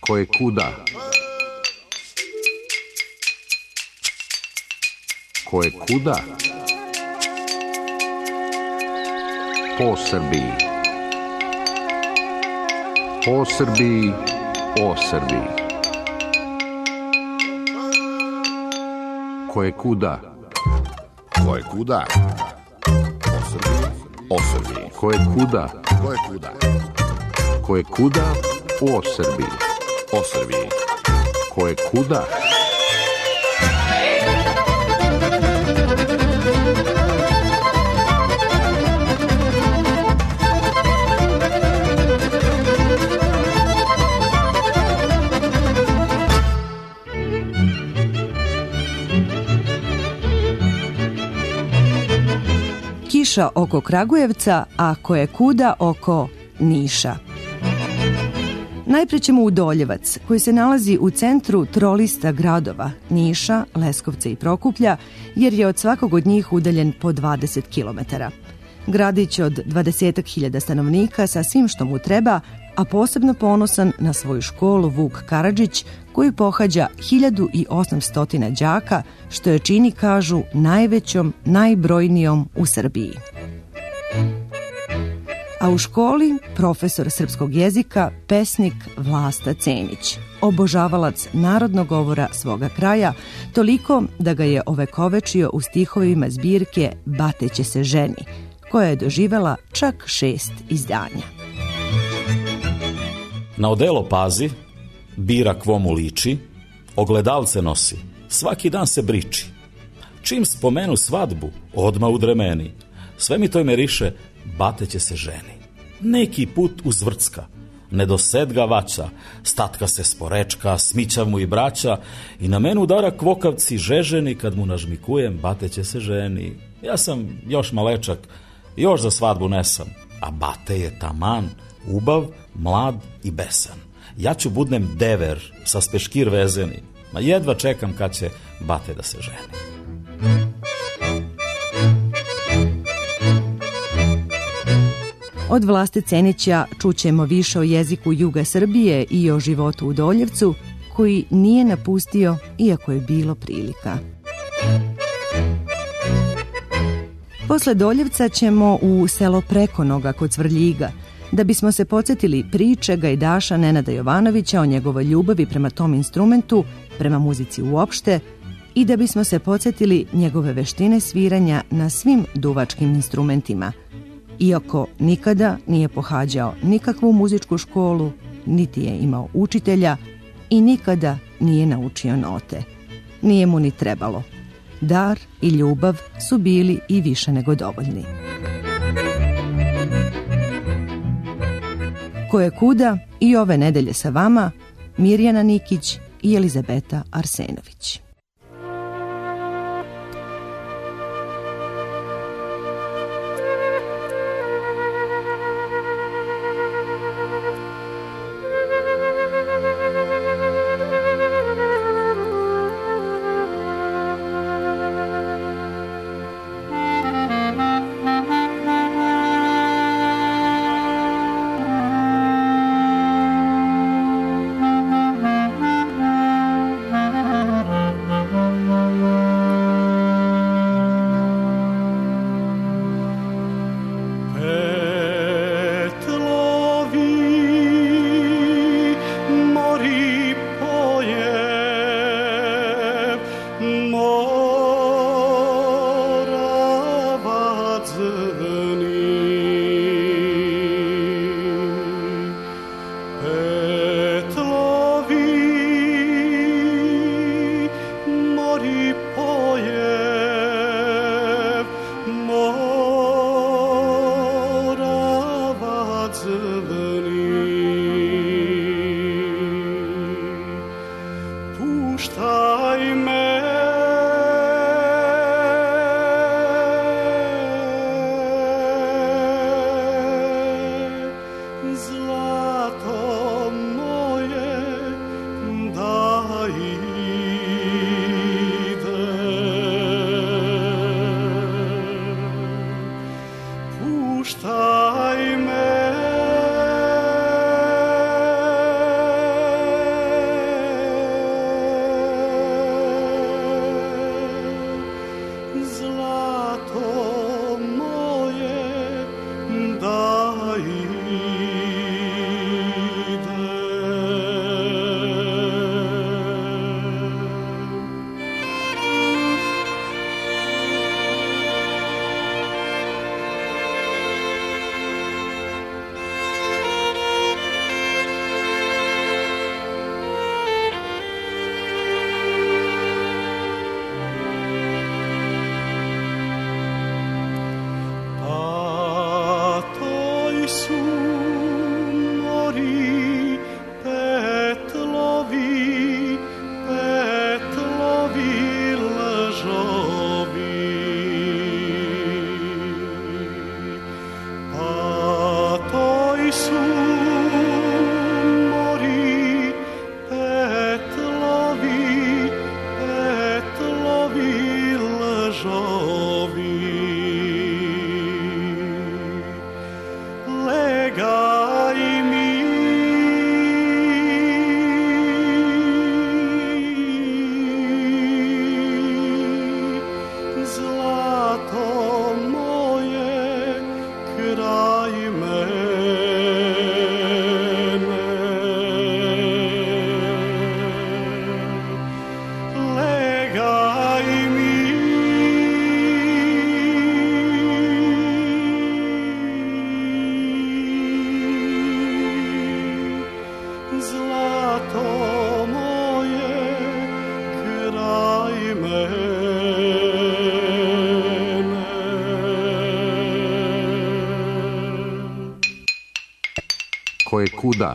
Koje kuda? Koje kuda? Po Srbiji. Po Srbiji, o Srbiji. Koje kuda? Koje kuda? O Srbiji, o Srbiji. Koje kuda? Koje kuda? Koje kuda? O Srbiji. O Srbiji. Koje kuda? Kiša oko Kragujevca, a koje kuda oko Niša. Najpre ćemo u Doljevac, koji se nalazi u centru trolista gradova Niša, Leskovca i Prokuplja, jer je od svakog od njih udaljen po 20 km. Gradić od 20.000 stanovnika sa svim što mu treba, a posebno ponosan na svoju školu Vuk Karadžić, koju pohađa 1800 đaka, što je čini, kažu, najvećom, najbrojnijom u Srbiji. A u školi profesor srpskog jezika, pesnik Vlasta Cenić, obožavalac narodnog govora svoga kraja, toliko da ga je ovekovečio u stihovima zbirke Bateće se ženi, koja je doživela čak 6 izdanja. Na odelo pazi, bira kvo mu liči, ogledalce nosi, svaki dan se briči. Čim spomenu svadbu, odma udre meni, sve mi to miriše, bateće se ženi. Neki put uzvrcka, nedosedga vaća, statka se sporečka, smićav mu i braća, i na menu udara kvokavci žeženi, kad mu nažmikujem, bateće se ženi. Ja sam još malečak, još za svadbu nesam, a bate je taman, ubav, mlad i besan. Ja ću budnem dever sa speškir vezeni, ma jedva čekam kad će bate da se ženi. Od Vlaste Cenića čućemo više o jeziku juga Srbije i o životu u Doljevcu, koji nije napustio iako je bilo prilika. Posle Doljevca ćemo u selo Prekonoga kod Cvrljiga, da bismo se podsjetili priče gajdaša Nenada Jovanovića o njegovoj ljubavi prema tom instrumentu, prema muzici uopšte, i da bismo se podsjetili njegove veštine sviranja na svim duvačkim instrumentima, iako nikada nije pohađao nikakvu muzičku školu, niti je imao učitelja i nikada nije naučio note. Nije mu ni trebalo. Dar i ljubav su bili i više nego dovoljni. Koje kuda i ove nedelje sa vama Mirjana Nikić i Elizabeta Arsenović. kuda.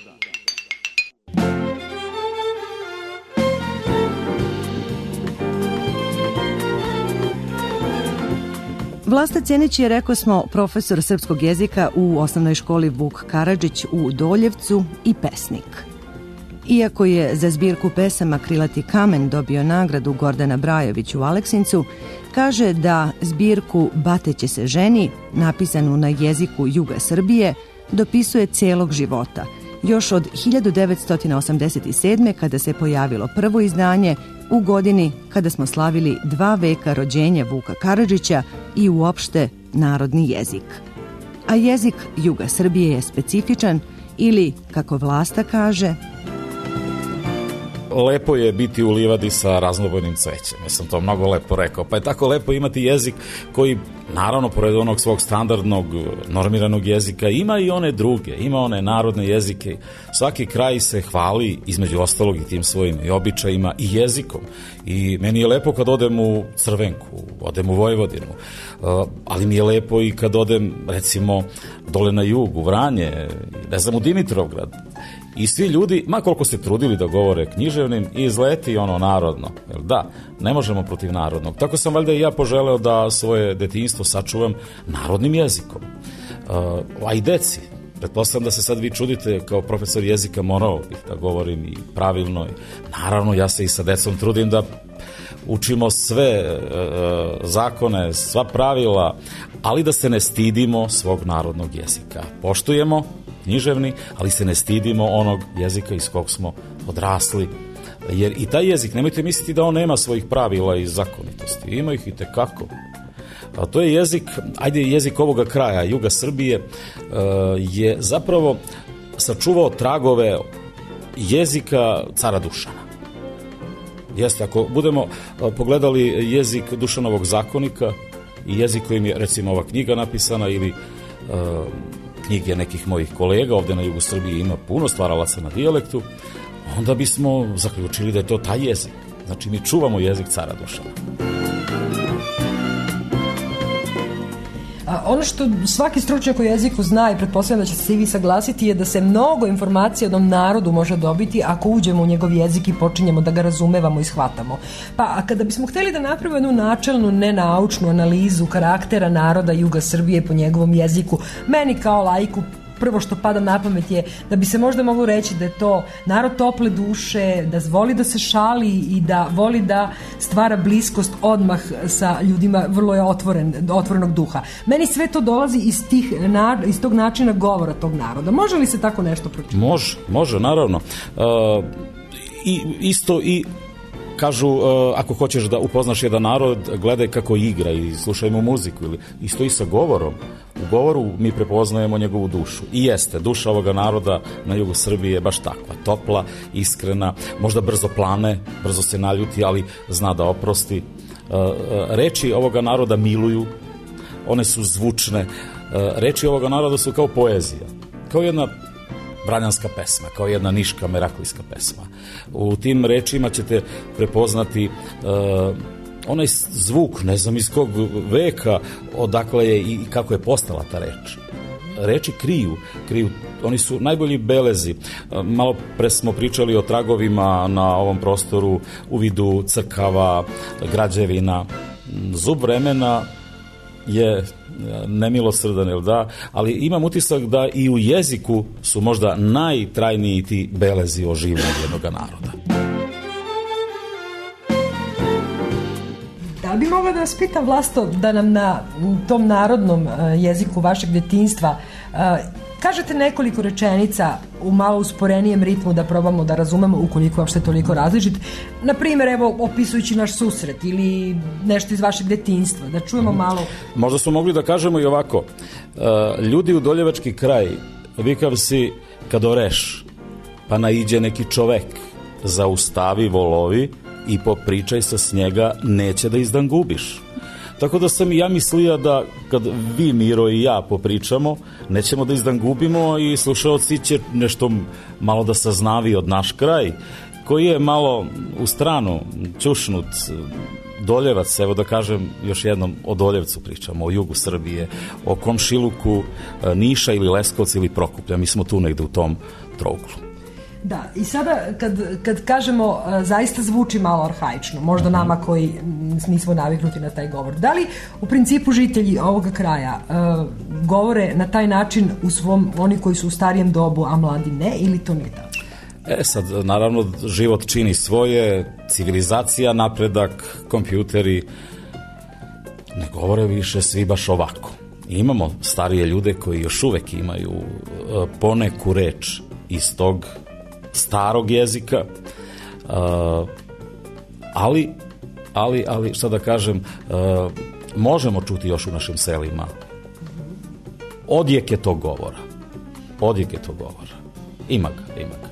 Vlasta Cenić je, rekao smo, profesor srpskog jezika u osnovnoj školi Vuk Karadžić u Doljevcu i pesnik. Iako je za zbirku pesama Krilati kamen dobio nagradu Gordana Brajović u Aleksincu, kaže da zbirku Bateće se ženi, napisanu na jeziku juga Srbije, dopisuje celog života, još od 1987. kada se pojavilo prvo izdanje, u godini kada smo slavili 2 veka rođenja Vuka Karadžića i uopšte narodni jezik. A jezik juga Srbije je specifičan ili, kako Vlasta kaže, lepo je biti u livadi sa raznobojnim cvećem. Ja sam to mnogo lepo rekao. Pa je tako lepo imati jezik koji, naravno, pored onog svog standardnog, normiranog jezika, ima i one druge, ima one narodne jezike. Svaki kraj se hvali, između ostalog, i tim svojim i običajima i jezikom. I meni je lepo kad odem u Crvenku, odem u Vojvodinu, ali mi je lepo i kad odem, recimo, dole na jug, u Vranje, ne znam, u Dimitrovgrad. I svi ljudi, ma koliko se trudili da govore književnim, izleti ono narodno. Jer da, ne možemo protiv narodnog. Tako sam valjda i ja poželeo da svoje detinjstvo sačuvam narodnim jezikom. A i deci. Pretpostavljam da se sad vi čudite, kao profesor jezika morao bih da govorim i pravilno. Naravno, ja se i sa decom trudim da učimo sve zakone, sva pravila, ali da se ne stidimo svog narodnog jezika. Poštujemo književni, ali se ne stidimo onog jezika iz kog smo odrasli. Jer i taj jezik, nemojte misliti da on nema svojih pravila i zakonitosti. Ima ih i tekako. A to je jezik, jezik ovoga kraja, juga Srbije, je zapravo sačuvao tragove jezika cara Dušana. Jeste, ako budemo pogledali jezik Dušanovog zakonika i jezik kojim je, recimo, ova knjiga napisana ili knjige nekih mojih kolega, ovde na jugu Srbije ima puno stvaralaca na dijalektu, onda bismo zaključili da je to taj jezik. Znači, mi čuvamo jezik cara Dušana. Ono što svaki stručnjak o jeziku zna i pretpostavljam da će se i vi saglasiti je da se mnogo informacija o jednom narodu može dobiti ako uđemo u njegov jezik i počinjemo da ga razumevamo i shvatamo. Pa kada bismo hteli da napravimo jednu načelnu, nenaučnu analizu karaktera naroda juga Srbije po njegovom jeziku, meni kao laiku prvo što pada na pamet je da bi se možda moglo reći da je to narod tople duše, da voli da se šali i da voli da stvara bliskost odmah sa ljudima, vrlo je otvorenog duha. Meni sve to dolazi iz tog načina govora tog naroda. Može li se tako nešto pročitati? Može, naravno. Isto i kažu, ako hoćeš da upoznaš jedan narod, gledaj kako igra i slušaj mu muziku. Isto i sa govorom. U govoru mi prepoznajemo njegovu dušu. I jeste, duša ovoga naroda na jugu Srbije je baš takva. Topla, iskrena, možda brzo plane, brzo se naljuti, ali zna da oprosti. Reči ovoga naroda miluju, one su zvučne. Reči ovoga naroda su kao poezija. Kao jedna vranjanska pesma, kao jedna niška meraklijska pesma. U tim rečima ćete prepoznati onaj zvuk, ne znam iz kog veka, odakle je i kako je postala ta reč. Reči kriju, oni su najbolji belezi. Malo pre smo pričali o tragovima na ovom prostoru u vidu crkava, građevina. Zub vremena je nemilosrdan, jel da? Ali imam utisak da i u jeziku su možda najtrajniji ti belezi o življenju jednog naroda. Da li bi mogla da vas pitam, Vlasto, da nam na tom narodnom jeziku vašeg detinjstva kažete nekoliko rečenica u malo usporenijem ritmu da probamo da razumemo, ukoliko uopšte toliko različit. Na primjer, evo, opisujući naš susret ili nešto iz vašeg detinjstva, da čujemo malo. Možda smo mogli da kažemo i ovako. Ljudi u Doljevački kraj, vikav si kad oreš, pa naiđe neki čovek, zaustavi volovi i popričaj se s njega, neće da izdan gubiš. Tako da sam i ja mislija da kad vi, Miro, i ja popričamo, nećemo da izdan gubimo i slušaoci će nešto malo da saznavi od naš kraj koji je malo u stranu ćušnut Doljevac, evo da kažem još jednom o Doljevcu pričamo, o jugu Srbije, o komšiluku Niša ili Leskovca ili Prokuplja, mi smo tu negde u tom trouglu. Da, i sada kad kažemo zaista zvuči malo arhaično, možda nama koji nismo naviknuti na taj govor. Da li u principu žitelji ovoga kraja govore na taj način u svom, oni koji su u starijem dobu, a mladi ne, ili to nije tako? Sad, naravno, život čini svoje, civilizacija, napredak, kompjuteri, ne govore više svi baš ovako. Imamo starije ljude koji još uvek imaju poneku reč iz tog starog jezika, ali šta da kažem, možemo čuti još u našim selima odjeke tog govora. Ima ga.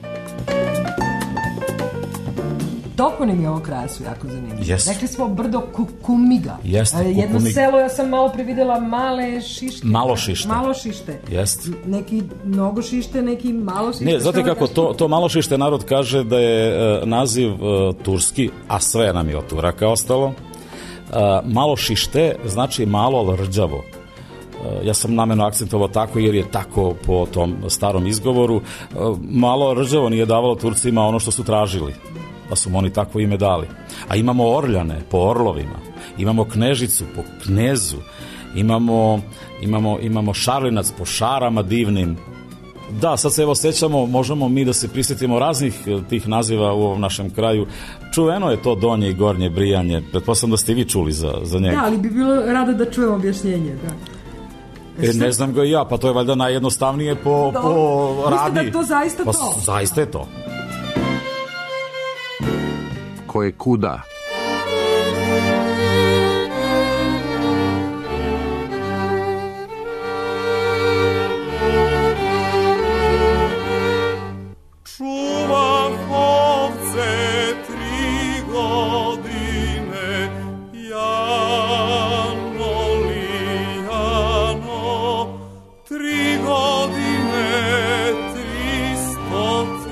Toponimi ovog kraja su jako zanimljivi. Yes. Rekli smo brdo Kukumiga. Jedno selo, ja sam malo previdela Malošište. Jest. Neki Mnogošište, neki Malošište. Ne, znate kako, to Malošište narod kaže da je naziv turski, a sve nam je od Turaka ostalo. Malošište znači malo, ali rđavo. Ja sam namjerno akcentovao tako jer je tako po tom starom izgovoru. Malo rđavo nije davalo Turcima ono što su tražili, pa su mu oni takvo ime dali. A imamo Orljane po orlovima, imamo Knežicu po knezu, imamo Šarlinac po šarama divnim. Da, sad se evo sećamo, možemo mi da se prisjetimo raznih tih naziva u ovom našem kraju. Čuveno je to Donje i Gornje Brijanje, pretpostavljam da ste i vi čuli za njega. Da, ali bi bilo rado da čujemo objašnjenje, da. Ne znam ga i ja, pa to je valjda najjednostavnije po radi. Mislim da to zaista pa, to. Zaista je to. Ko je kuda? Čuvam ovce 3 godine, Jano Lijano, 3 godine, 300.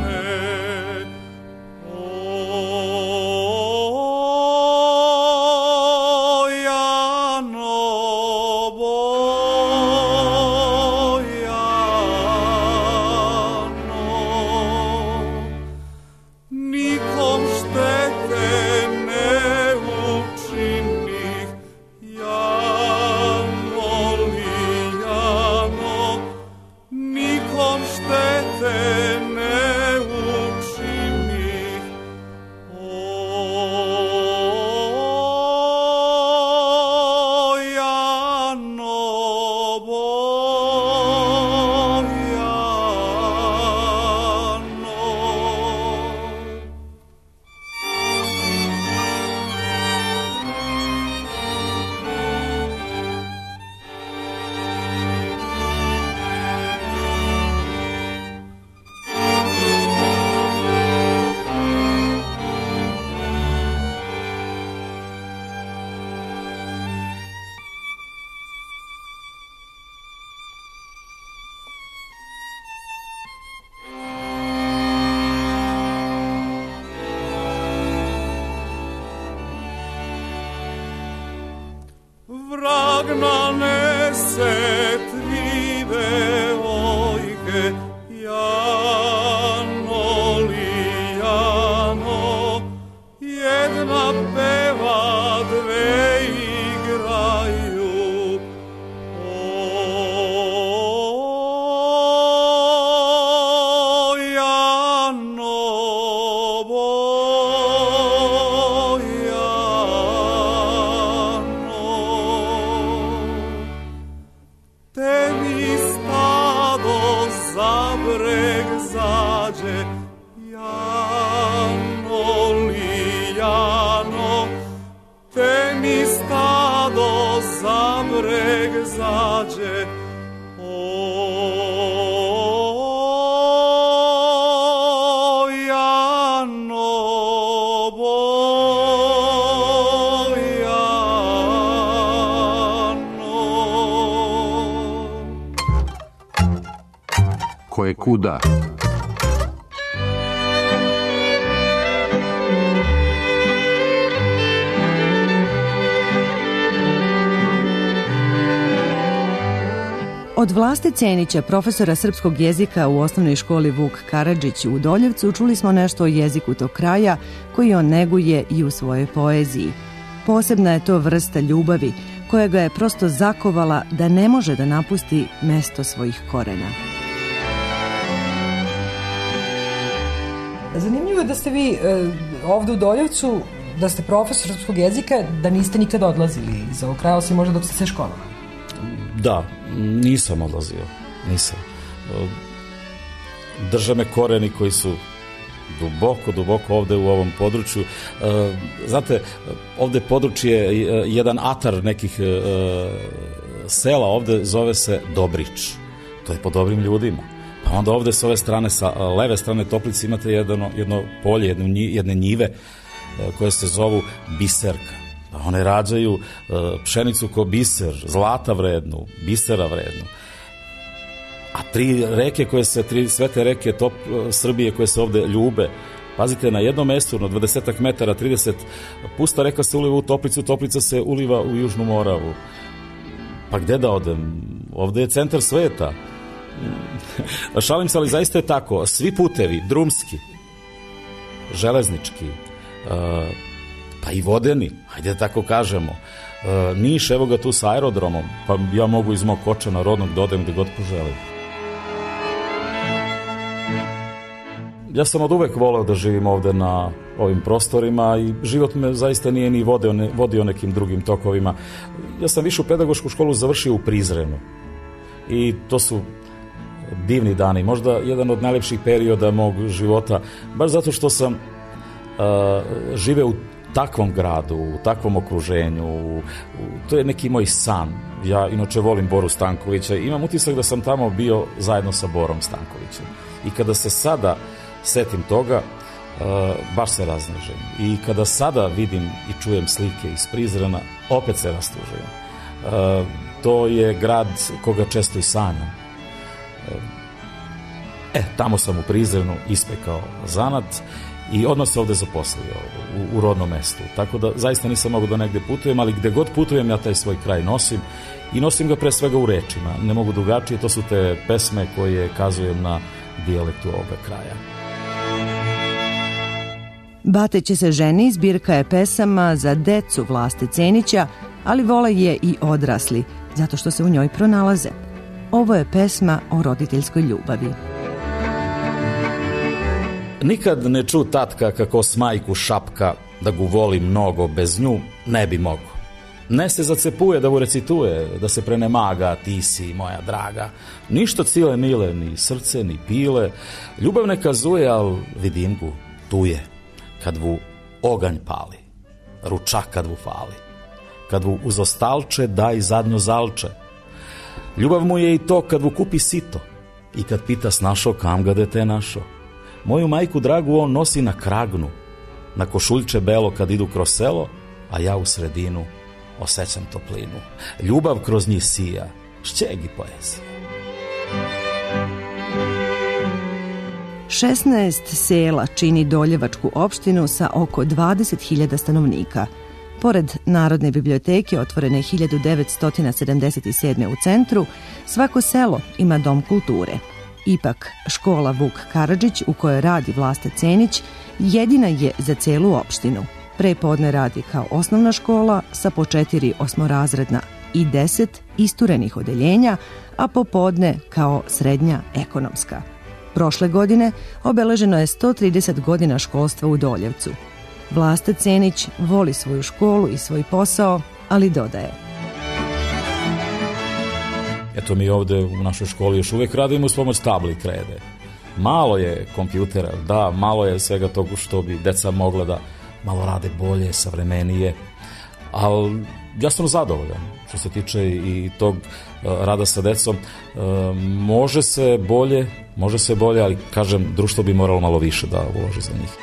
Vrag nanese 3 devojke, Jano Lijano, jedna peva, 2 igraju. O, Jano, tebi stado za breg zađe, Jano Lijano, tebi stado za breg zađe. O, Jano, Ko je kuda? Od Vlaste Cenića, profesora srpskog jezika u osnovnoj školi Vuk Karadžić u Doljevcu, čuli smo nešto o jeziku tog kraja koji on neguje i u svojoj poeziji. Posebna je to vrsta ljubavi koja ga je prosto zakovala da ne može da napusti mesto svojih korena. Zanimljivo je da ste vi ovde u Doljevcu, da ste profesor srpskog jezika, da niste nikada odlazili iz ovog kraja, osim možda dok ste se školovali. Da, nisam odlazio, nisam. Drže me koreni koji su duboko ovde u ovom području. Znate, ovde područje je jedan atar nekih sela, ovde zove se Dobrić. To je po dobrim ljudima. Pa onda ovde s ove strane, sa leve strane Toplice imate jedno polje, jedne njive koje se zovu Biserka. Pa one rađaju pšenicu ko biser, zlata vrednu, bisera vrednu. A tri svete reke Srbije koje se ovde ljube, pazite, na jednom mestu, na 20 metara, 30, pusta reka se uliva u Toplicu, Toplica se uliva u Južnu Moravu. Pa gde da odem? Ovde je centar sveta. Šalim se, ali zaista je tako. Svi putevi, drumski, železnički, pa i vodeni, hajde da tako kažemo. Niš, evo ga tu sa aerodromom, pa ja mogu iz mog Kočana rodnog da odem gde god poželim. Ja sam od uvek voleo da živim ovde na ovim prostorima i život me zaista nije ni vodio nekim drugim tokovima. Ja sam višu pedagošku školu završio u Prizrenu i to su divni dani, možda jedan od najlepših perioda mog života, baš zato što sam živeo u takvom gradu, u takvom okruženju, to je neki moj san. Ja inače volim Boru Stankovića i imam utisak da sam tamo bio zajedno sa Borom Stankovićem. I kada se sada setim toga, baš se raznežem. I kada sada vidim i čujem slike iz Prizrena, opet se rastužujem. To je grad koga često i sanjam. Tamo sam u Prizrenu ispekao zanat i odmah se ovde zaposlio u rodnom mestu. Tako da zaista nisam mogao da negde putujem, ali gde god putujem ja taj svoj kraj nosim i nosim ga pre svega u rečima. Ne mogu drugačije, to su te pesme koje kazujem na dijalektu ovoga kraja. Bate će se ženi zbirka je pesama za decu Vlaste Cenića, ali vole je i odrasli, zato što se u njoj pronalaze. Ovo je pesma o roditeljskoj ljubavi. Nikad ne ču tatka kako s majku šapka, da gu voli mnogo, bez nju ne bi mogo. Ne se zacepuje da u recituje, da se prenemaga, ti si moja draga. Ništa cile mile, ni srce, ni pile, ljubav ne kazuje, al vidim gu, tu je, kad vu oganj pali, ručak kad vu fali, kad vu uz ostalče daj zadnjo zalče. Ljubav mu je i to kad vu kupi sito i kad pita snašo kam ga dete našo. Moju majku dragu on nosi na kragnu, na košuljče belo kad idu kroz selo, a ja u sredinu osjećam toplinu. Ljubav kroz njih sija, šćegi poezija. 16 sela čini Doljevačku opštinu sa oko 20.000 stanovnika. Pored Narodne biblioteke, otvorene 1977. u centru, svako selo ima dom kulture. Ipak, škola Vuk Karadžić, u kojoj radi Vlasta Cenić, jedina je za celu opštinu. Prepodne radi kao osnovna škola sa po 4 osmorazredna i 10 isturenih odeljenja, a popodne kao srednja ekonomska. Prošle godine obeleženo je 130 godina školstva u Doljevcu. Vlasta Cenić voli svoju školu i svoj posao, ali dodaje: Eto, mi ovde u našoj školi još uvek radimo s pomoć tabli i krede. Malo je kompjutera, da, malo je svega toga što bi deca mogla da malo rade bolje, savremenije, ali ja sam zadovoljan što se tiče i tog rada sa decom. Može se bolje, ali kažem, društvo bi moralo malo više da uloži za njih.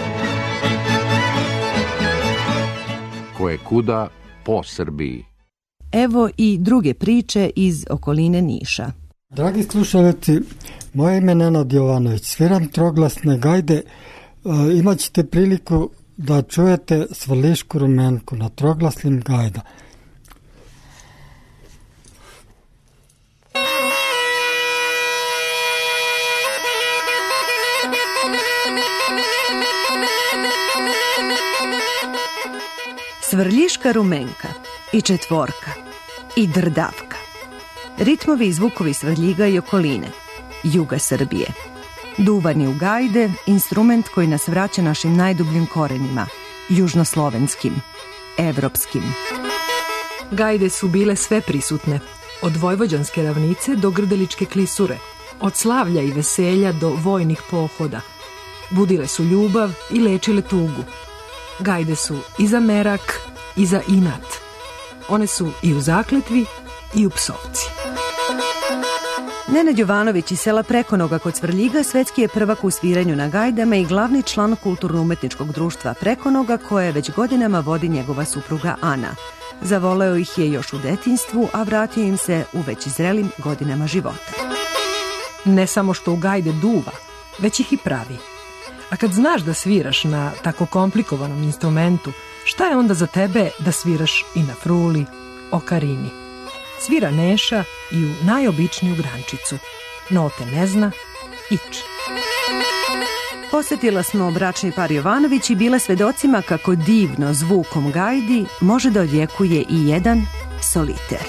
Koje kuda po Srbiji. Evo i druge priče iz okoline Niša. Dragi slušalci, moje ime Nenad Jovanović, sviram troglasne gajde, imat ćete priliku da čujete Svrlišku rumenku na troglasnim gajda. Svrljiška rumenka i četvorka i drdavka. Ritmovi i zvukovi Svrljiga i okoline, juga Srbije. Duvani u gajde, instrument koji nas vraća našim najdubljim korenima, južnoslovenskim, evropskim. Gajde su bile sve prisutne, od vojvođanske ravnice do grdeličke klisure, od slavlja i veselja do vojnih pohoda. Budile su ljubav i lečile tugu. Gajde su i za merak i za inat. One su i u zakletvi i u psovci. Nenad Jovanović iz sela Prekonoga kod Svrljiga svetski je prvak u sviranju na gajdama i glavni član kulturno-umetničkog društva Prekonoga koje već godinama vodi njegova supruga Ana. Zavoleo ih je još u detinjstvu, a vratio im se u već zrelim godinama života. Ne samo što u gajde duva, već ih i pravi. A kad znaš da sviraš na tako komplikovanom instrumentu, šta je onda za tebe da sviraš i na fruli, okarini? Svira Neša i u najobičniju grančicu. Note ne zna, ič. Posetila smo bračni par Jovanović i bila svedocima kako divno zvukom gajdi može da odjekuje i jedan soliter.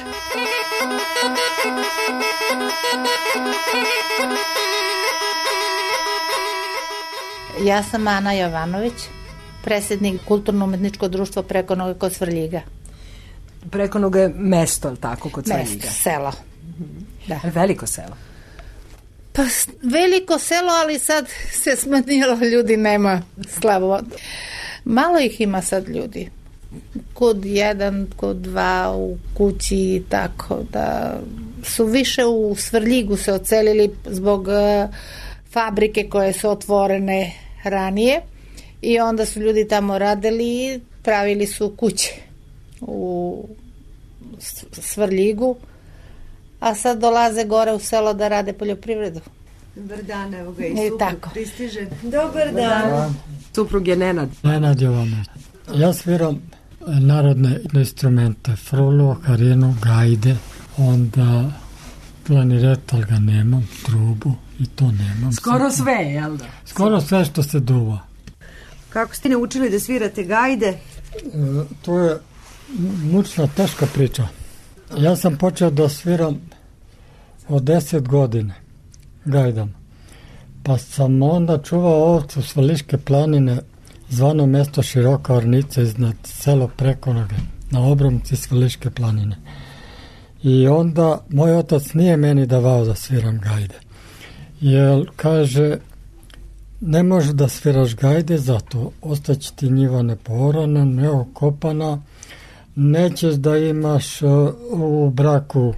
Ja sam Ana Jovanović, predsjednik Kulturno-umetničkog društva Prekonoga kod Svrljiga. Prekonoga je mesto, ali tako, kod Svrljiga? Mesto, selo. Da. Veliko selo? Pa veliko selo, ali sad se smanjilo, ljudi nema slabo. Malo ih ima sad ljudi. Kod jedan, kod dva u kući, tako da su više u Svrljigu se ocelili zbog fabrike koje su otvorene ranije i onda su ljudi tamo radili i pravili su kuće u Svrljigu, a sad dolaze gore u selo da rade poljoprivredu. Dobar dan, evo ga i suprug pristiže. Dobar dan. Suprug je Nenad. Nenad Jovanović. Ja sviram narodne instrumente, frulu, okarinu, gajde, onda klarinet, ali ga nemam, trubu i to nemam. Skoro sve, jel da? Skoro sve što se duva. Kako ste naučili da svirate gajde? To je mučna, teška priča. Ja sam počeo da sviram od 10 godine gajdam. Pa sam onda čuvao ovcu Svrljiške planine, zvano mesto Široka Ornica iznad selo Prekonoge, na obronci Svrljiške planine. I onda moj otac nije meni davao da sviram gajde. Jer kaže, ne može da sviraš gajde, zato ostaće ti njiva nepoorana, neokopana, nećeš da imaš u braku,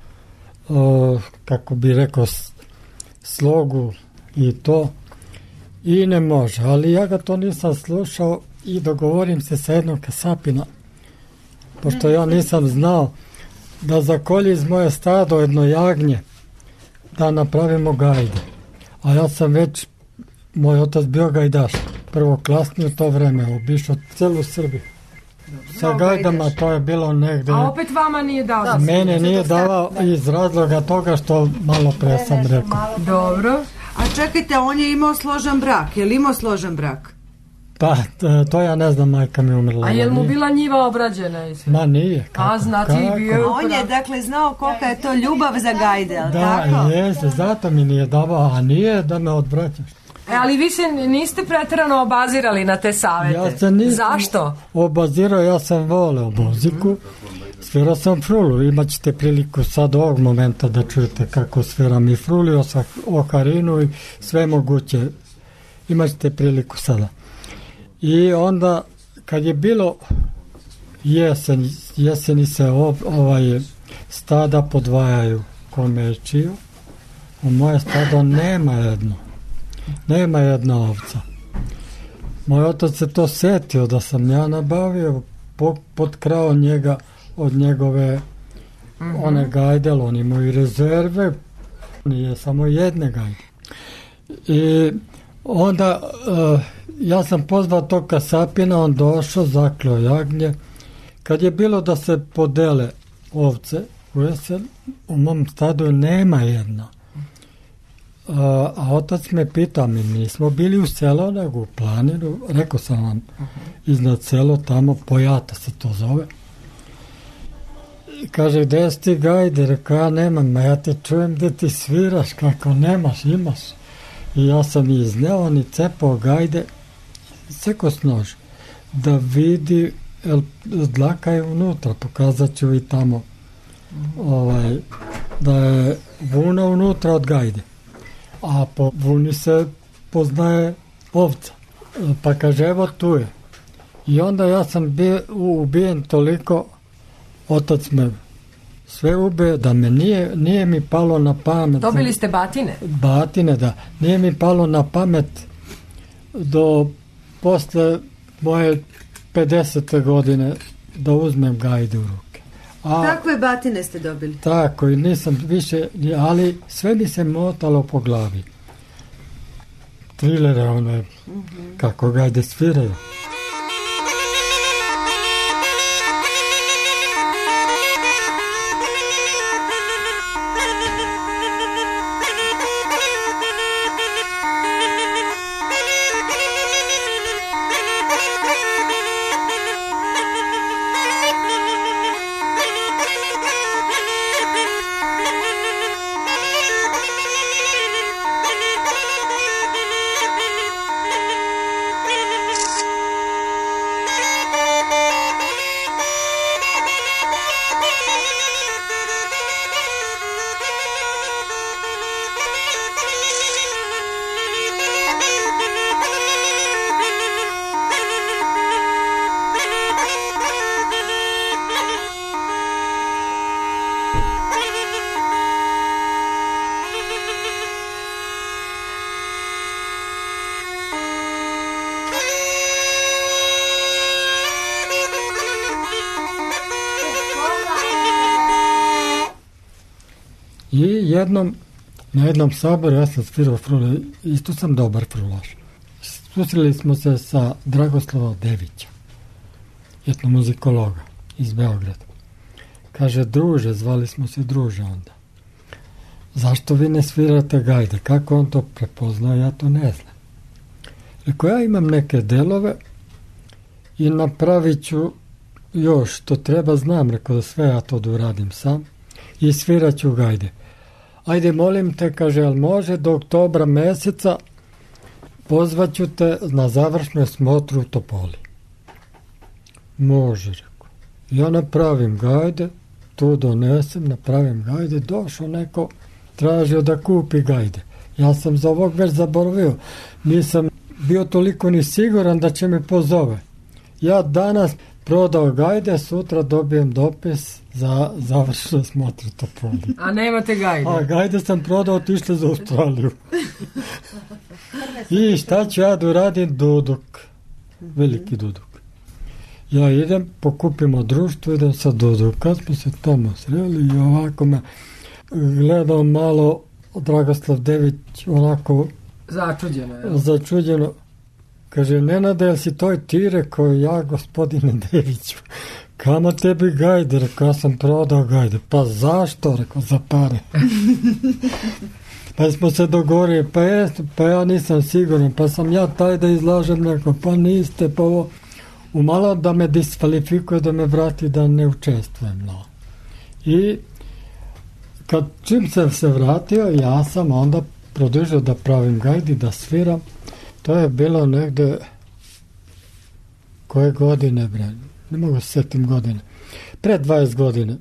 kako bi rekao, slogu i to, i ne može. Ali ja ga to nisam slušao i dogovorim se sa jednom kasapina, pošto ja nisam znao, da zakolji iz moje stado jedno jagnje, da napravimo gajde. A ja sam već, moj otac bio gajdaš, prvoklasni u to vreme, obišao celu Srbiju. Sa gajdama to je bilo negde... A opet vama nije dao? Mene nije davao iz razloga toga što malo pre sam rekao. Dobro. A čekajte, on je imao složan brak. Je li imao složan brak? Pa, to ja ne znam, majka mi umrla. A je li mu bila njiva obrađena? Ma nije. A znači bio... On je dakle znao kolika je to ljubav za gajde, ali tako? Da, jeste, zato mi nije davao, a nije da me odvraćaš. Ali vi se niste preterano obazirali na te savete. Ja se nisam Zašto? Obazirao, ja sam voleo muziku, svirao sam frulu. Imaćete priliku sad ovog momenta da čujete kako sviram i frulu, okarinu i sve moguće. Imaćete priliku sada. I onda kad je bilo jeseni se stada podvajaju kome je čio, u moje stado nema jedna ovca. Moj otac se to setio da sam ja nabavio, potkrao njega od njegove one gajde, on imao i rezerve, nije samo jedne gajde. I onda ja sam pozvao tog kasapina, on došao, zaklao jagnje. Kad je bilo da se podele ovce u jesen, u mom stadu nema jedna. A otac me pita, mi nismo bili u selo, nego u planinu, rekao sam vam, iznad selo, tamo Pojata se to zove. I kaže, gde si ti gajde? Rekao, ja nemam, ma ja te čujem gde ti sviraš, kako nemaš, imaš. I ja sam izneo, ni cepao gajde, seko s nož, da vidi, dlaka je unutra, pokazat ću i tamo, da je vuna unutra od gajde. A po vuni se poznaje ovca. Pa kaže, evo tu je. I onda ja sam ubijen toliko, otac me sve ubije, da me nije mi palo na pamet. Dobili ste batine? Batine, da. Nije mi palo na pamet do posle moje 50. godine da uzmem gajde u ruke. Kakve batine ste dobili? Tako, i nisam više, ali sve mi se motalo po glavi. Trilere, one, kako gajde sviraju. I na jednom saboru ja sam svirao frule, isto sam dobar frulaš. Susreli smo se sa Dragoslavom Devića, etnomuzikologa iz Beograda. Kaže, druže, zvali smo se druže onda. Zašto vi ne svirate gajde? Kako on to prepoznao, ja to ne znam. Rekao, ja imam neke delove i napravit ću još što treba, znam, rekao, da sve ja to da uradim sam i svirat ću gajde. Ajde, molim te, kaže, ali može do oktobra meseca pozvaću te na završnoj smotru u Topoli. Može, rekao. Ja napravim gajde, tu donesem, napravim gajde, došao neko, tražio da kupi gajde. Ja sam za ovog već zaboravio. Nisam bio toliko ni siguran da će me pozove. Ja danas prodao gajde, sutra dobijem dopis za završenu smotru Topoli. A nemate gajde? A gajde sam prodao, otišli za Australiju. I šta ću ja da uradim? Duduk. Veliki duduk. Ja idem, pokupimo društvo, idem sa Duduk. Kad smo se tamo sreli i ovako me gledao malo Dragoslav Dević, onako začuđeno. Kaže, Nenade, jel si to ti? Rekao, ja, gospodine Deviću. Kama tebi gajde? Rekao, ja sam prodao gajde. Pa zašto? Rekao, za pare. Pa smo se dogovorili, pa ja nisam siguran, pa sam ja taj da izlažem, rekao, pa niste, pa ovo, umalo da me diskvalifikuje, da me vrati, da ne učestvujem. No. I čim sam se vratio, ja sam onda produžio da pravim gajdi, da sviram. To je bilo negde, koje godine, bre, ne mogu se setim godine, pre 20 godine,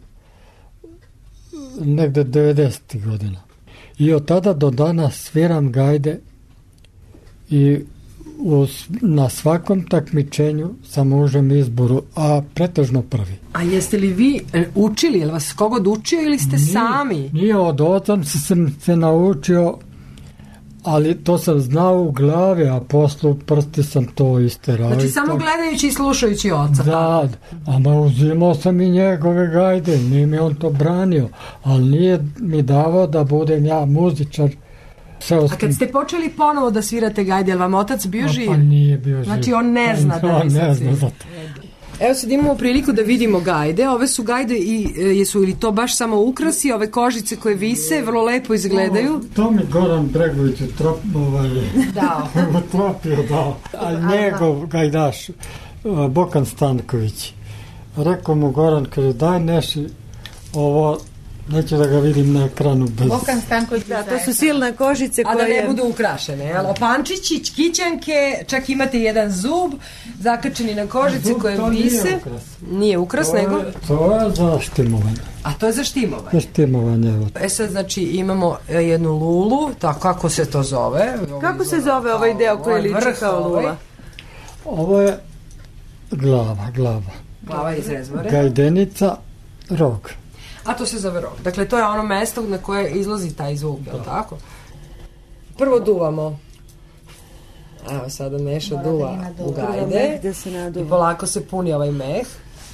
negde 90. godina. I od tada do danas sviram gajde i na svakom takmičenju sam u užem izboru, a pretežno prvi. A jeste li vi učili, je li vas kogod učio ili ste sami? Nije, od oca sam se naučio, ali to sam znao u glavi, a posle u prsti sam to isterao. Znači samo gledajući i slušajući oca. Da, a uzimao sam i njegove gajde, nije mi on to branio, ali nije mi davao da budem ja muzičar. A kad ste počeli ponovo da svirate gajde, je li vam otac bio živ? Pa nije bio živ. Znači on ne zna da vi sad svirate. Evo sad imamo priliku da vidimo gajde. Ove su gajde i jesu ili to baš samo ukrasi, ove kožice koje vise, vrlo lepo izgledaju. To mi Goran Bregović utropio dao. A njegov gajdaš, Bokan Stanković. Rekao mu Goran, kaže, daj neši ovo, neću da ga vidim na ekranu bez... Bokan Stanković. Da, to su silne kožice koje... A da ne budu ukrašene, jel? Opančići, čkićanke, čak imate jedan zub zakačeni na kožice koje vise. Nije ukras, nego... To je za štimovanje. A to je za štimovanje? Za štimovanje, evo. Sad, znači, imamo jednu lulu, tako kako se to zove? Kako se zove ovaj deo koji liči kao lula? Ovo je glava. Glava iz rezvore. Gajdenica, rog. A to se zove rog. Dakle, to je ono mesto na koje izlazi taj zvuk, je li tako? Prvo duvamo. Evo sada Neša duva u gajde. I polako se puni ovaj meh.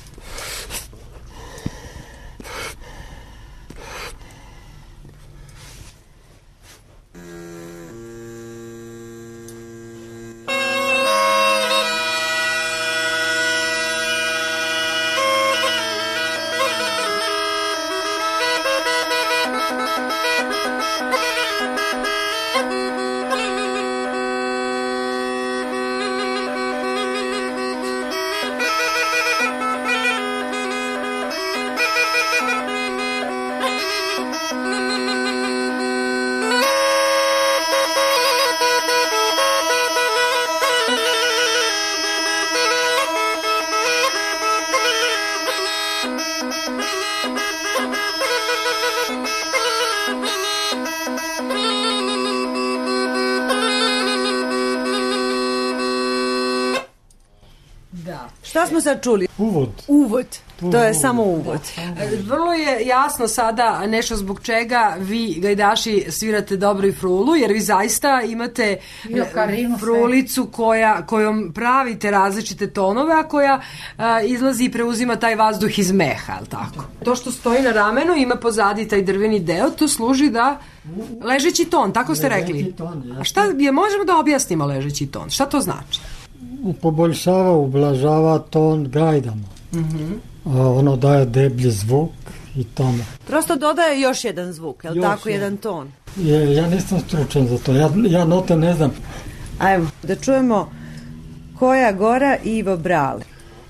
Šta smo sad čuli? Uvod. To je samo uvod. Vrlo je jasno sada nešto zbog čega vi gajdaši svirate dobro i frulu, jer vi zaista imate frulicu kojom pravite različite tonove, a koja izlazi i preuzima taj vazduh iz meha, je li tako? To što stoji na ramenu ima pozadi taj drveni deo, to služi da ležeći ton, tako ste rekli. A šta je, možemo da objasnimo ležeći ton? Šta to znači? Poboljšava, ublažava ton gajdama. Ono daje deblji zvuk i tome. Prosto dodaje još jedan zvuk, je li tako, jedan ton? Ja nisam stručan za to, ja note ne znam. Ajmo, da čujemo Koja Gora i Ivo Brale.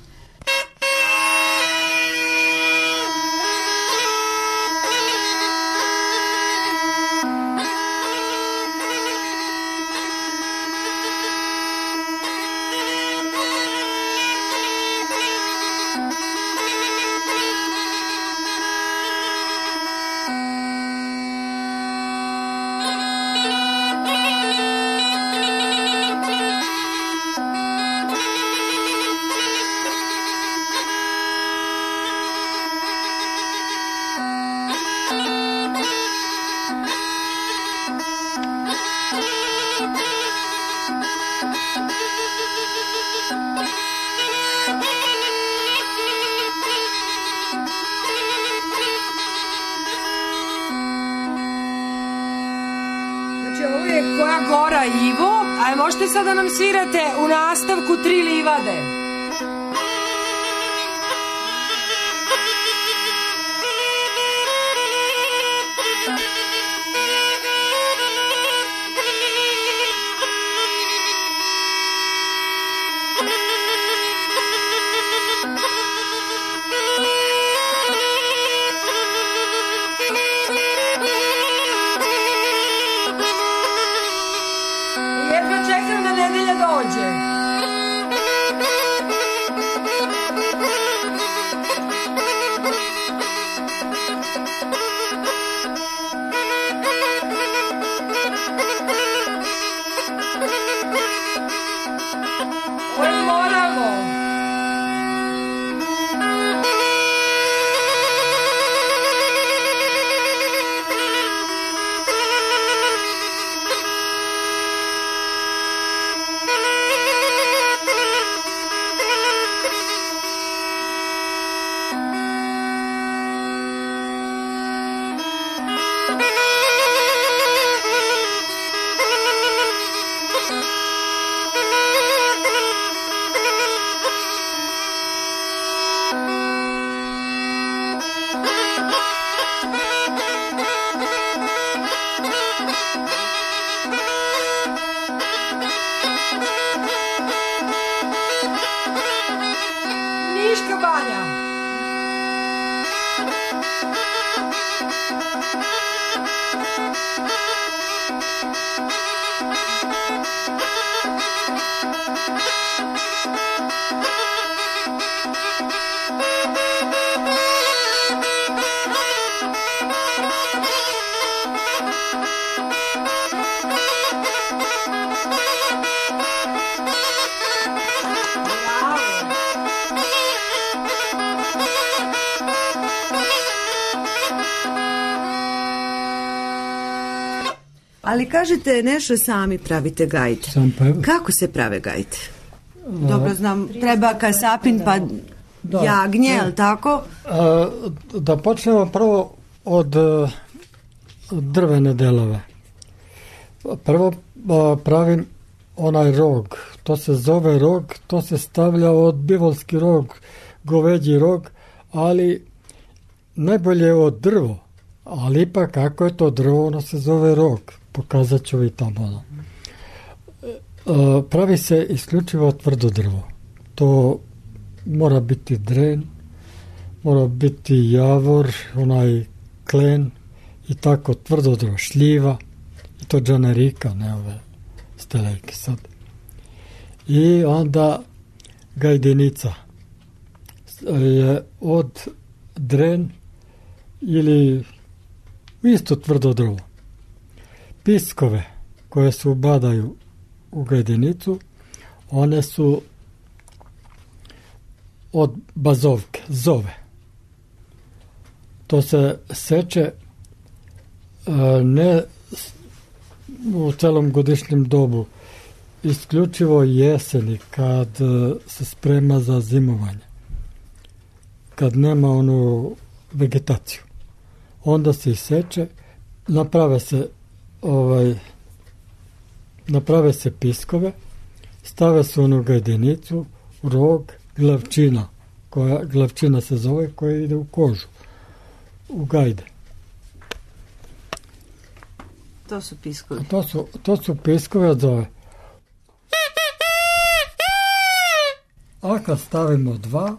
Koja Gora Ivo, a možete sad da nam svirate u nastavku 3 livade. Čekam da nedelja dođe. Moramo. Ali kažete nešto sami pravite gajde. Sam pevam. Kako se prave gajde? Dobro znam, treba kasapin pa jagnje, jel tako? Da počnemo prvo od drvene delove. Prvo pravim onaj rog, to se zove rog, to se stavlja od bivolski rog, goveđi rog, ali najbolje od drvo, ali ipak kako je to drvo, ono se zove rog, pokazat ću i tamo. Pravi se isključivo tvrdo drvo, to mora biti dren, mora biti javor, onaj klen i tako tvrdo drvo, šljiva i to džanerika, ne ove stelejke sad. I onda gajdenica je od dren ili isto tvrdo drvo. Piskove koje se ubadaju u gajdenicu, one su od bazovke, zove. To se seče ne u celom godišnjem dobu, isključivo jeseni kad se sprema za zimovanje, kad nema onu vegetaciju. Onda se iseče, naprave se piskove, stave se onu gajdenicu, rog, glavčina, glavčina se zove, koja ide u kožu, u gajde. To su piskovi. To su piskove od zove. A kad stavimo 2,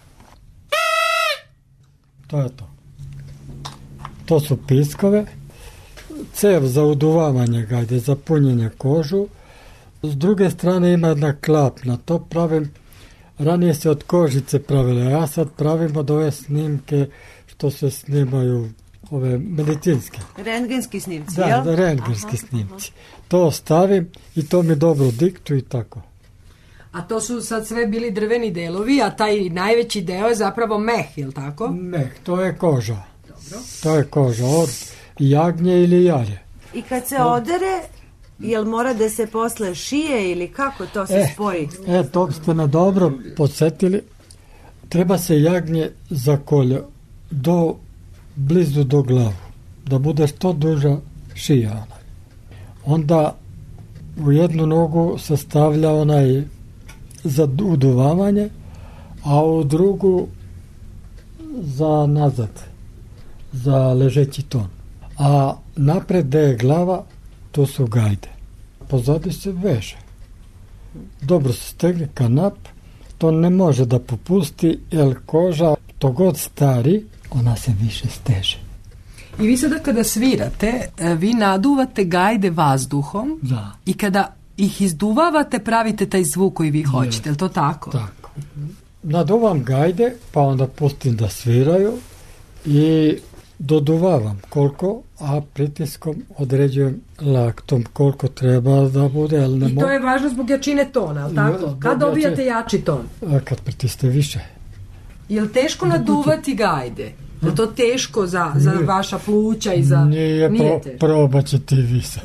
to je to. To su piskove. Cev za uduvavanje gajde, za punjenje kožu. S druge strane ima jedna klapna. To pravim, ranije se od kožice pravile, a ja sad pravim od ove snimke što se snimaju, ove medicinske. Rentgenski snimci, jel? Da, rentgenski snimci. To stavim i to mi dobro diktu i tako. A to su sad sve bili drveni delovi, a taj najveći deo je zapravo meh, jel tako? Meh, to je koža. Dobro. To je koža od jagnje ili jare. I kad se odere, jel mora da se posle šije ili kako to se spoji? To ste me dobro podsjetili. Treba se jagnje zakolje blizu do glavu, da bude što duža šija. Onda u jednu nogu se stavlja onaj za uduvavanje, a u drugu za nazad, za ležeći ton. A napred gde je glava, to su gajde. Pozadi se veže. Dobro se stegne kanap, to ne može da popusti, jer koža, to god stari, ona se više steže. I vi sada kada svirate, vi naduvate gajde vazduhom, da. I kada ih izduvavate, pravite taj zvuk koji vi hoćete, je li to tako? Tako. Naduvam gajde, pa onda pustim da sviraju i doduvavam koliko, a pritiskom određujem laktom koliko treba da bude. Ali I to je važno zbog jačine tona, ali tako? Kad dobijate jači ton? Kad pritisne više. Je li teško naduvati gajde? Je to teško za vaša pluća i za... Nije probat će ti vi sad.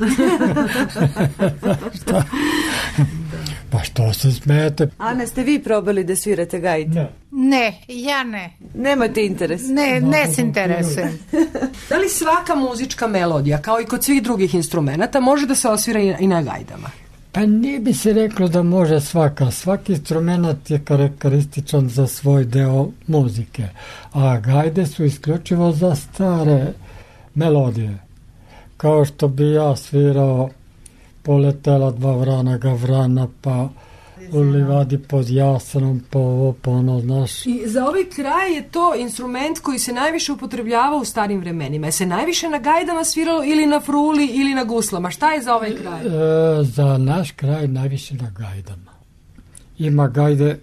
Pa što se smete? Ana, ste vi probali da svirate gajde? Ne, ja ne. Nemate interes? Ne se interesujem. Da li svaka muzička melodija, kao i kod svih drugih instrumenta, može da se osvira i na gajdama? Pa nije bi se reklo da može svaka. Svaki instrument je karakterističan za svoj deo muzike, a gajde su isključivo za stare melodije. Kao što bi ja svirao Poletela dva vrana gavrana, pa U livadi pod jasanom, pa ovo, pa ono, znaš. I za ovaj kraj je to instrument koji se najviše upotrebljava u starim vremenima. Je se najviše na gajdama sviralo ili na fruli ili na guslama? Šta je za ovaj kraj? Za naš kraj najviše na gajdama. Ima gajde,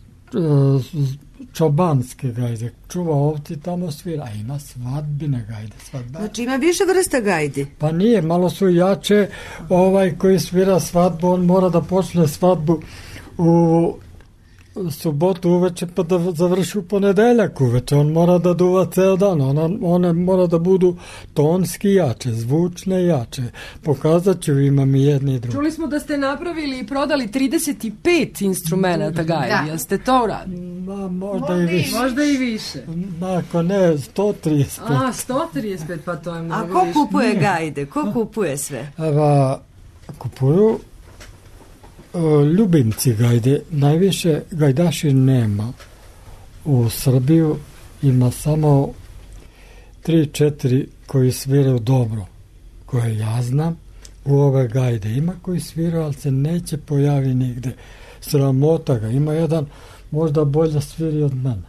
čobanske gajde, čuva ovci tamo svira, a ima svadbine gajde. Znači ima više vrsta gajdi? Pa nije, malo su jače. Ovaj koji svira svadbu, on mora da počne svadbu u subotu uveče pa da završi u ponedeljak uveče. On mora da duva ceo dan. One mora da budu tonski jače, zvučne jače. Pokazat ću, imam i jedni i drugi. Čuli smo da ste napravili i prodali 35 instrumenta gajbi. Jel ste to uradili? Možda i više. Možda i više. Ako ne, 135. 135, pa to je mnogo više. A ko kupuje gajde? Ko kupuje sve? Evo, kupuju ljubimci gajde. Najviše gajdaši nema. U Srbiju ima samo 3-4 koji sviraju dobro, koje ja znam. U ove gajde ima koji sviraju, ali se neće pojavi nigde. Sramota ga. Ima jedan možda bolje sviri od mene.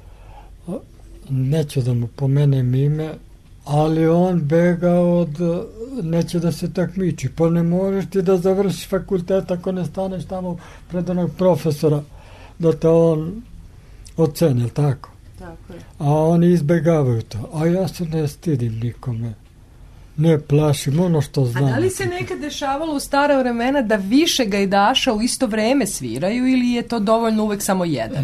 Neću da mu pomenem ime, ali on bega od, neće da se takmiči. Pa ne možeš ti da završiš fakultet ako ne staneš tamo pred onog profesora da te on oceni, ili tako? Tako je. A oni izbegavaju to. A ja se ne stidim nikome. Ne plašim, ono što znam. A da li se nekad dešavalo u stara vremena da više gajdaša u isto vreme sviraju ili je to dovoljno uvek samo jedan?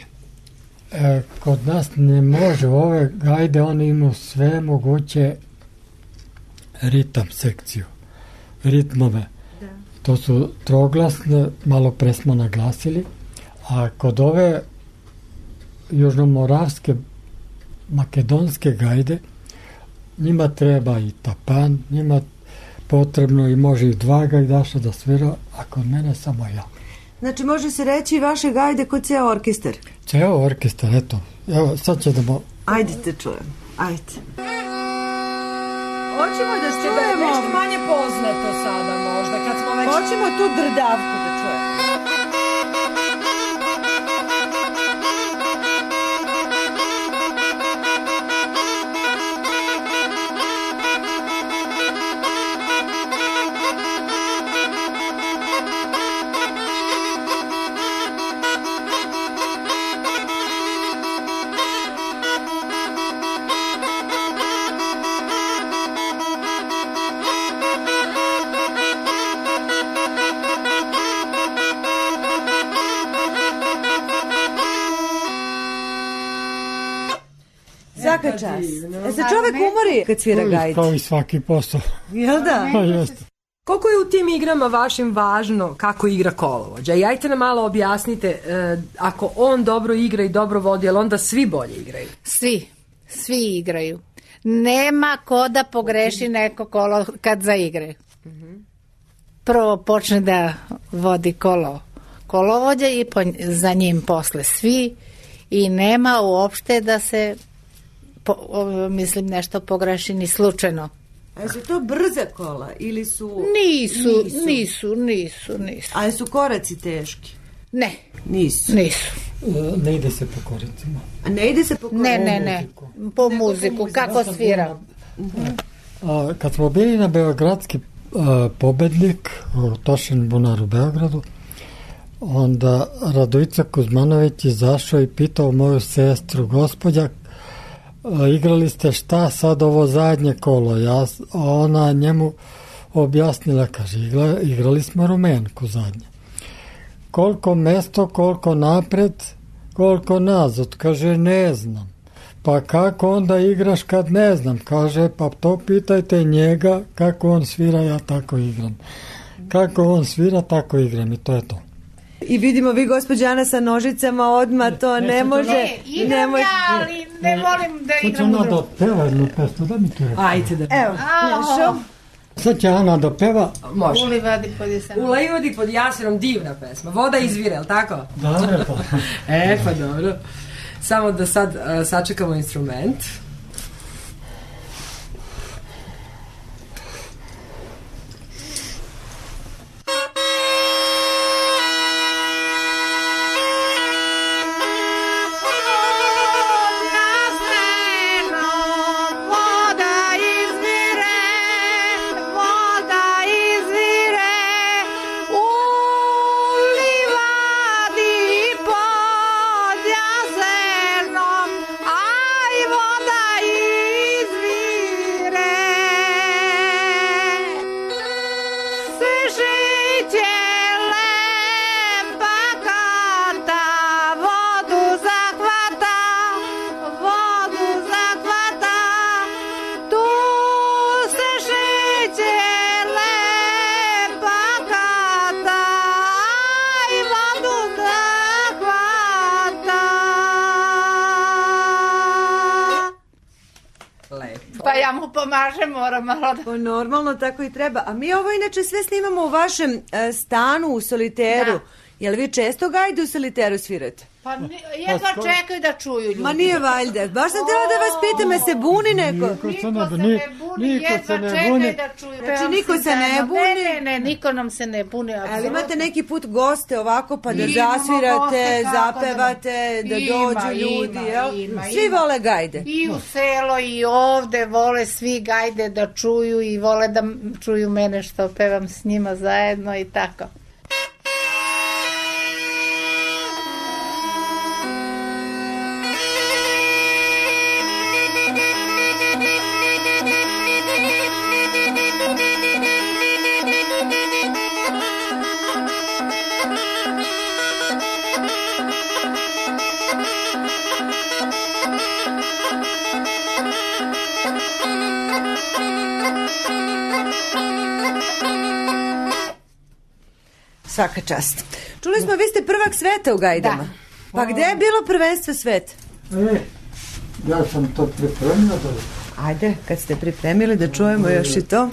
Kod nas ne može. Ove gajde, oni imaju sve moguće ritam sekciju, ritmove. Da. To su troglasne, malo pre smo naglasili, a kod ove južnomoravske, makedonske gajde, njima treba i tapan, njima potrebno i može i 2 gajdaša da svira, a kod mene samo ja. Znači, može se reći vaše gajde kod ceo orkestar? Ceo orkestar, eto. Evo, sad ćemo... Ajde te čujem, ajde. Hoćemo da ste nešto manje poznato sada možda, kad smo već... Hoćemo tu drdavku da čujemo. Svaka čast. Se čovek umori kad svira gajde? Kao i svaki posao. Jel da? Pa jeste. Koliko je u tim igrama vašim važno kako igra kolovođa? I ajte nam malo objasnite, ako on dobro igra i dobro vodi, ali onda svi bolje igraju? Svi igraju. Nema ko da pogreši neko kolo kad zaigre. Prvo počne da vodi kolovođa i za njim posle svi i nema uopšte da se mislim nešto pogreši ni slučajno. A su to brze kola ili su... Nisu. A su koraci teški? Ne. Nisu. Ne ide se po koracima. A ne ide se po koracima? Ne. Po muziku, kako svira. Kad smo bili na Beogradski pobednik u Tošin bunar u Beogradu, onda Radojica Kuzmanović izašao i pitao moju sestru, gospođa, igrali ste šta sad ovo zadnje kolo? Ona njemu objasnila, kaže, igrali smo Rumenku zadnje. Koliko mesto, koliko napred, koliko nazad? Kaže, ne znam. Pa kako onda igraš kad ne znam? Kaže, pa to pitajte njega, kako on svira, ja tako igram. Kako on svira, tako igram i to je to. I vidimo vi, gospođa Ana, sa nožicama odmah to ne može. Ne, igram ja, ali ne volim da igram u drugu. Sad će Ana da peva jednu pesmu, da mi to reći. Ajde da. Evo, nešto. Sad će Ana da peva. Može. Ulivadi pod jasenom. Ulivadi pod jasenom, divna pesma. Voda izvire, ali tako? Da, pa. Pa dobro. Samo da sad sačekamo instrument. Voda ja mu pomažem, moram malo da... Pa normalno, tako i treba. A mi ovo inače sve snimamo u vašem stanu u Soliteru. Da. Jel vi često gajde u Soliteru svirate? Pa jedva čekaju da čuju ljudi. Ma nije valjda. Baš sam trebala da vas pitam, je se buni neko? Niko se ne buni, jedva čekaju da čuju. Znači niko se ne buni? Ne, niko nam se ne buni. Ali imate neki put goste ovako pa da zasvirate, zapevate, da dođu ljudi, jel? Svi vole gajde. I u selo i ovde vole svi gajde da čuju i vole da čuju mene što pevam s njima zajedno i tako. Svaka čast. Čuli smo, vi ste prvak sveta u gajdama. Da. Pa gde je bilo prvenstvo sveta? Ja sam to pripremio. Ajde, kad ste pripremili da čujemo još i to.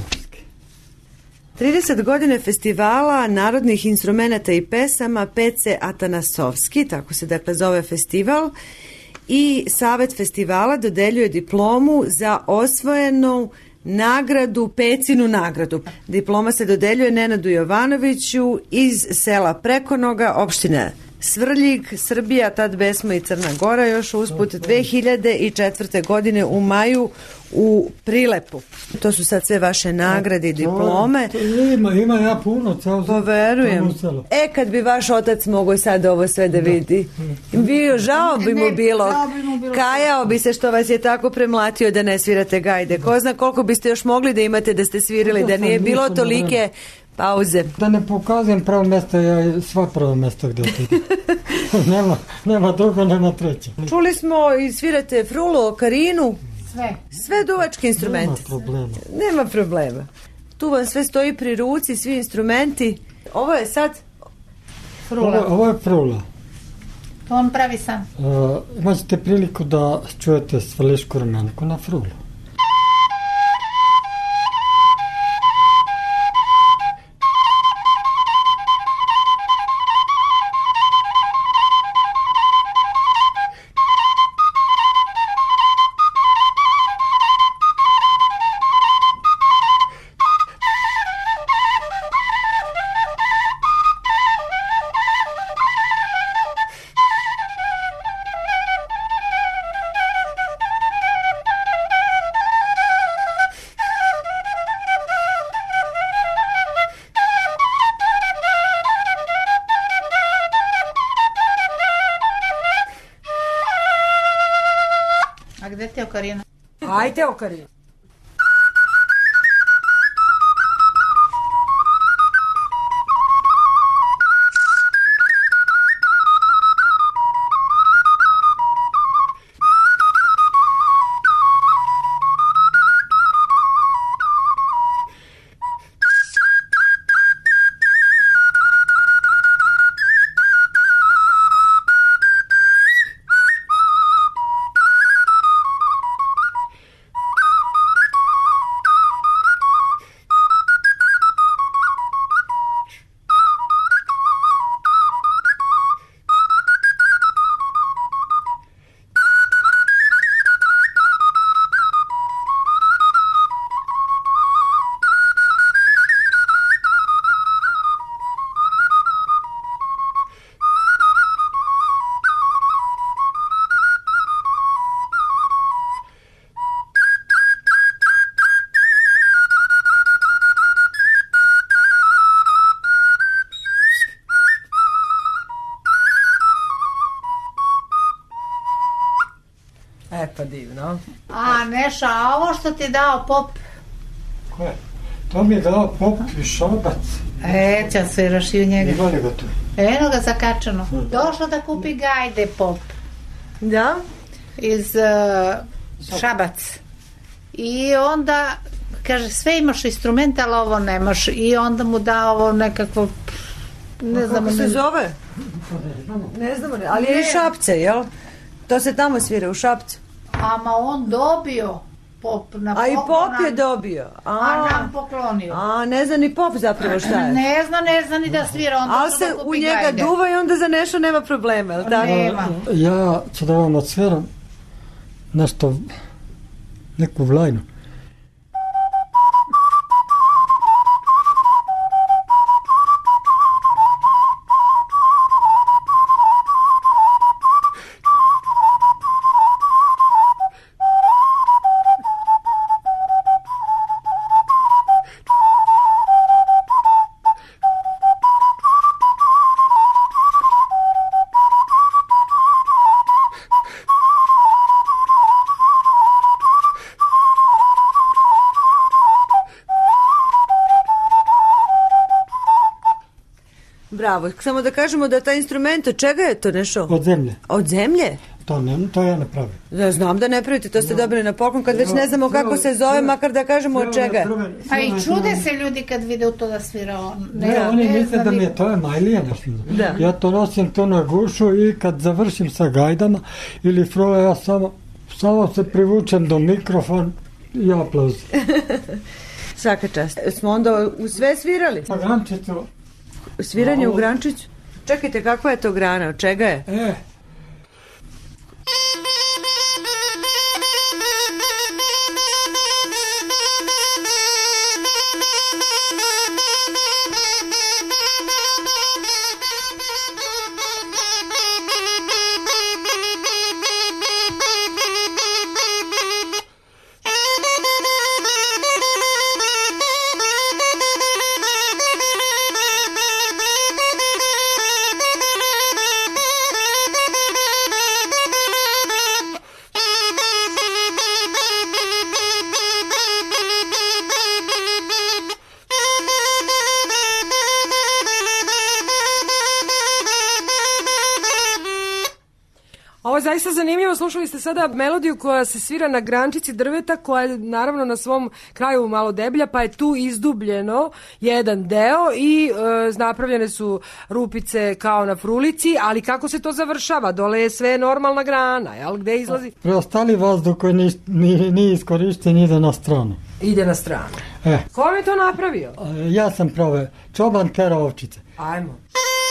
30 godine festivala narodnih instrumenata i pesama PC Atanasovski, tako se dakle zove festival, i Savet festivala dodeljuje diplomu za osvojenu nagradu, Pecinu nagradu. Diploma se dodeljuje Nenadu Jovanoviću iz sela Prekonoga, opština Svrljig, Srbija, tad Besmo i Crna Gora, još usput 2004. godine u maju u Prilepu. To su sad sve vaše nagrade i diplome. Ima ja puno. Poverujem. Kad bi vaš otac mogao sad ovo sve da vidi. Žao bi mu bilo. Kajao bi se što vas je tako premlatio da ne svirate gajde. Ko zna koliko biste još mogli da imate da ste svirali, da nije bilo tolike pauze. Da ne pokazujem pravo mjesto, ja sva pravo mjesto gdje otidim. nema drugo, nema treće. Čuli smo i svirate frulu, okarinu. Sve duvačke instrumente. Nema problema. Tu vam sve stoji pri ruci, svi instrumenti. Ovo je sad frula. Ovo je frula. To on pravi sam. Imaćete priliku da čujete svrlišku rumenku na frulu. Gde ti je okarina? Ajde okarina. Pa divno. A Neša, a ovo što ti je dao pop? Koje? To mi je dao pop iz Šabac. Ća sviraš i u njega. Ima li ga tu? Eno ga zakačano. Došao da kupi gajde pop. Da? Iz Šabac. I onda kaže, sve imaš instrument, ali ovo nemaš. I onda mu da ovo nekako, ne znam. Kako se zove? Ne znamo, ali je iz Šapce, jel? To se tamo svira, u Šapcu. Ama on dobio Pop na A i poklon pop je dobio. A nam poklonio. A ne zna ni pop zapravo šta je. Ne zna ni da svira. Ali se u njega duva i onda za nešto nema problema, je li tako? Nema. Ja ću da vam odsviram nešto, neku vlajnu. Bravo, samo da kažemo da taj instrument, od čega je to nešto? Od zemlje. Od zemlje? To ja ne pravim. Ja znam da ne pravite, to ste dobili na poklon, kad već ne znamo kako se zove, makar da kažemo od čega. A i čude se ljudi kad vide to da svira on. Oni misle da mi je to majlija nešto. Ja to nosim to na gušu i kad završim sa gajdama ili frole, ja samo se privučem do mikrofon i aplauz. Svaka čast. Smo onda u sve svirali? Pa Grančicu. Sviranje u Grančiću? Čekajte, kakva je to grana? Od čega je? Ovo je zaista zanimljivo, slušali ste sada melodiju koja se svira na grančici drveta, koja je naravno na svom kraju malo deblja, pa je tu izdubljeno jedan deo i napravljene su rupice kao na frulici, ali kako se to završava? Dole je sve normalna grana, jel? Gde izlazi? Preostali vazduh koji nije iskorišten ide na stranu. Ide na stranu. Ko vam je to napravio? Ja sam prave čoban tera ovčice. Ajmo.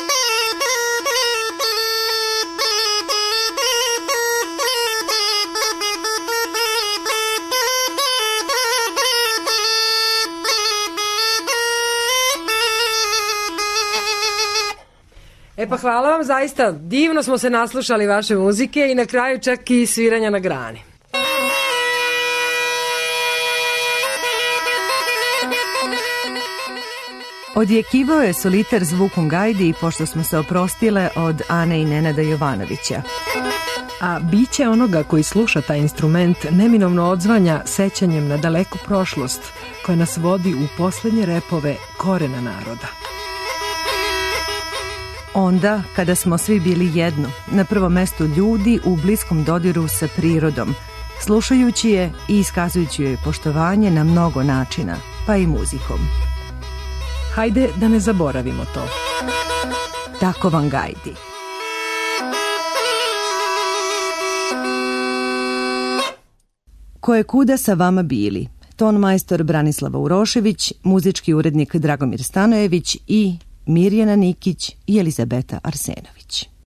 E pa hvala vam, zaista divno smo se naslušali vaše muzike i na kraju čak i sviranja na grani. Odjekivao je soliter zvukom gajdi, pošto smo se oprostile od Ane i Nenada Jovanovića. A biće onoga koji sluša taj instrument neminovno odzvanja sećanjem na daleku prošlost koja nas vodi u poslednje repove korena naroda. Onda, kada smo svi bili jedno, na prvom mestu ljudi u bliskom dodiru sa prirodom, slušajući je i iskazujući joj poštovanje na mnogo načina, pa i muzikom. Hajde da ne zaboravimo to. Tako vam gajdi. Koje kuda sa vama bili? Ton majstor Branislava Urošević, muzički urednik Dragomir Stanojević i Mirjana Nikić i Elizabeta Arsenović.